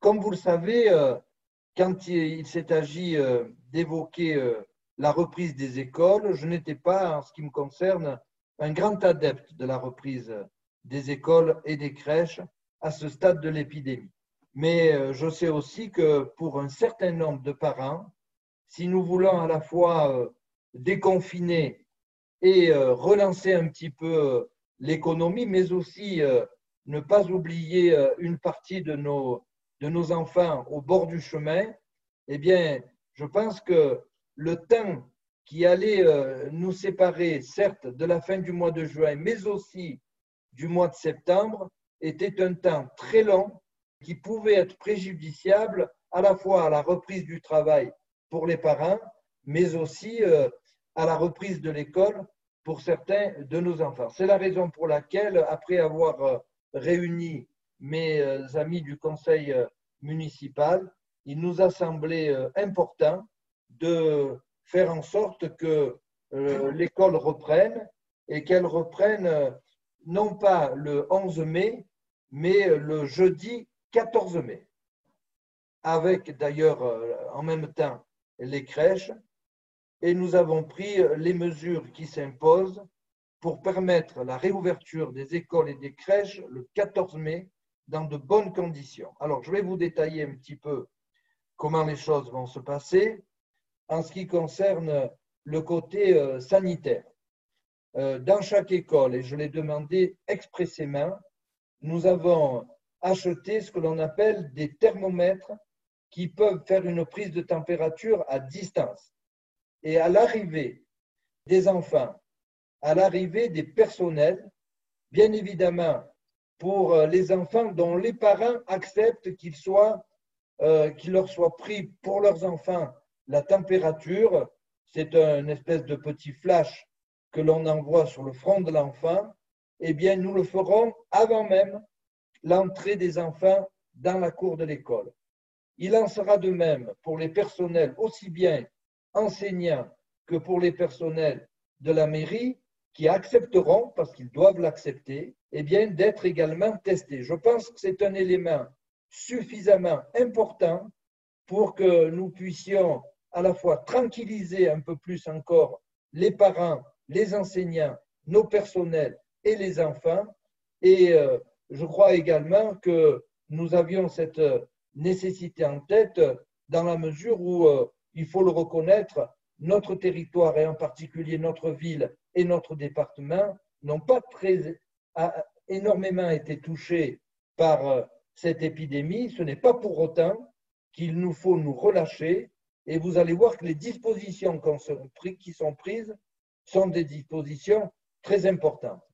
Comme vous le savez, quand il s'est agi d'évoquer la reprise des écoles, je n'étais pas, en ce qui me concerne, un grand adepte de la reprise des écoles et des crèches à ce stade de l'épidémie. Mais je sais aussi que pour un certain nombre de parents, si nous voulons à la fois déconfiner et relancer un petit peu l'économie, mais aussi ne pas oublier une partie de nos enfants au bord du chemin, eh bien, je pense que le temps qui allait nous séparer, certes, de la fin du mois de juin, mais aussi du mois de septembre, était un temps très long qui pouvait être préjudiciable à la fois à la reprise du travail pour les parents, mais aussi à la reprise de l'école pour certains de nos enfants. C'est la raison pour laquelle, après avoir réuni mes amis du conseil municipal, il nous a semblé important de faire en sorte que l'école reprenne et qu'elle reprenne non pas le 11 mai, mais le jeudi 14 mai, avec d'ailleurs en même temps les crèches. Et nous avons pris les mesures qui s'imposent pour permettre la réouverture des écoles et des crèches le 14 mai dans de bonnes conditions. Alors, je vais vous détailler un petit peu comment les choses vont se passer en ce qui concerne le côté sanitaire. Dans chaque école, et je l'ai demandé expressément, nous avons acheté ce que l'on appelle des thermomètres qui peuvent faire une prise de température à distance. Et à l'arrivée des enfants, à l'arrivée des personnels, bien évidemment, pour les enfants dont les parents acceptent qu'il leur soit pris pour leurs enfants la température, c'est une espèce de petit flash que l'on envoie sur le front de l'enfant, eh bien, nous le ferons avant même l'entrée des enfants dans la cour de l'école. Il en sera de même pour les personnels, aussi bien enseignants que pour les personnels de la mairie, qui accepteront, parce qu'ils doivent l'accepter, eh bien, d'être également testés. Je pense que c'est un élément suffisamment important pour que nous puissions à la fois tranquilliser un peu plus encore les parents, les enseignants, nos personnels et les enfants. Et je crois également que nous avions cette nécessité en tête dans la mesure où, il faut le reconnaître, notre territoire et en particulier notre ville et notre département n'ont pas énormément été touchés par cette épidémie. Ce n'est pas pour autant qu'il nous faut nous relâcher et vous allez voir que les dispositions qui sont prises sont des dispositions très importantes.